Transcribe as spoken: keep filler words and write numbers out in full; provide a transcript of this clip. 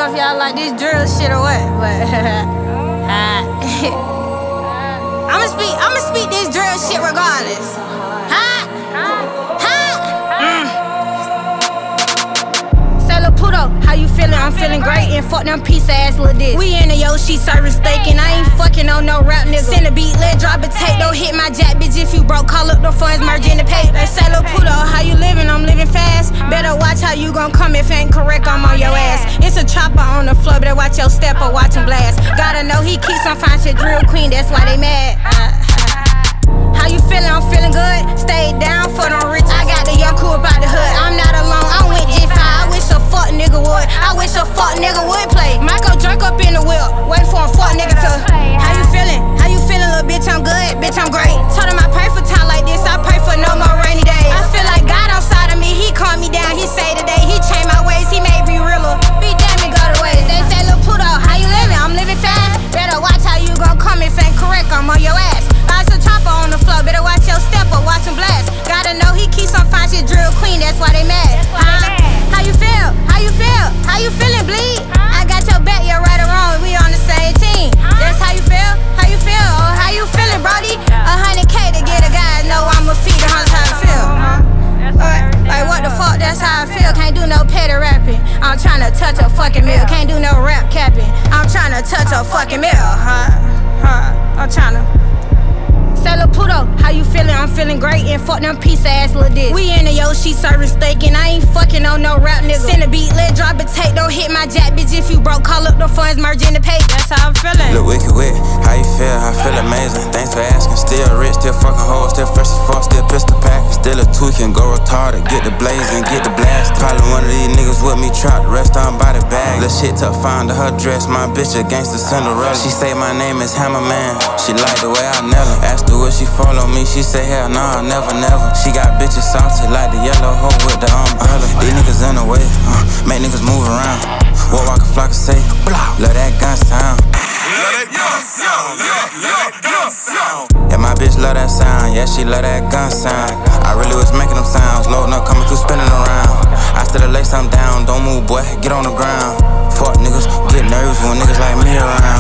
know if y'all like this drill shit or what, but uh, I'ma speak, I'ma speak this drill shit regardless. Huh? Huh? Mm. Say Lil Puto, how you feeling? I'm feeling great and fuck them piece ass little dick. We in the Yoshi service steak and I ain't fucking on no rap nigga. Send a beat, let drop a tape, don't hit my jack, bitch. If you broke, call up the funds, merge in the pay. They say Lil Puto, how you living? I'm living fast. Better watch how you gon' come if ain't correct, I'm on your ass. It's a chopper on the floor, better watch your step or watch him blast. Gotta know he keeps on fine shit, drill queen, that's why they mad. Uh, how you feeling? I'm feeling good. Stay down for them rich. I got the young crew about the hood. I'm not alone, I'm with G five. I wish a fuck nigga would. I wish a fuck nigga would play. Michael drunk up in the wheel, wait for a fuck nigga to. How you feeling? How you feeling, little bitch? I'm good, bitch, I'm great. Told him I pray for time like this, I pray for no more rainy days. I feel like God outside of me, he calmed me down, he say today, he changed my ways, he made me realer. Be damn me, go to ways. They say, Lil Puto, how you living? I'm living fast. Better watch how you gon' come if ain't correct, I'm on your ass. Bounce a chopper on the floor, better watch your step or watch him blast. Gotta know he keeps on fine shit, drill queen, that's why they mad. Huh? How you feel? How you feel? How you feeling, bleed? I got your back, you're right or wrong, we on the same team. That's how you feel? How you feel? Oh, how you feeling, brody? A hundred K to get a guy, know I'ma feed the hundreds how I feel. Like, like what the fuck, that's how I feel. Can't do no petty rapping. I'm tryna touch a fucking meal. Can't do no rap capping. I'm tryna touch a fucking meal. Huh? Huh? I'm tryna. Say Lil Puto, how you feeling? I'm feeling great and fuck them piece ass little dick. We in the Yoshi service steak and I ain't fucking on no rap nigga. Send a beat, let drop a tape, don't hit my jack, bitch. If you broke, call up the funds, merge in the pay. That's how I'm feeling. Look wicked wet, how you feel? I feel amazing. Thanks for asking. Still rich, still fucking hoes, still fresh as fuck, still pistol pack. Still a tweak and go retarded. Get the blaze and get the blast. Probably one of these niggas with me trap, the rest on body bag. Little shit tough, find her dress. My bitch a gangster Cinderella. She say my name is Hammerman. She like the way I nail her. Asked her will she follow me, she say hell nah, never, never. She got bitches saucy like the yellow hoe with the umbrella. These niggas in the way, uh, make niggas move around. Walk, walk, a flock and say, love that gun sound. Yeah, my bitch love that sound, yeah, she love that gun sound. I really was making them sounds, loading up, coming through, spinning around. I still lace, I'm down, don't move, boy, get on the ground. Fuck niggas, get nervous when niggas like me around.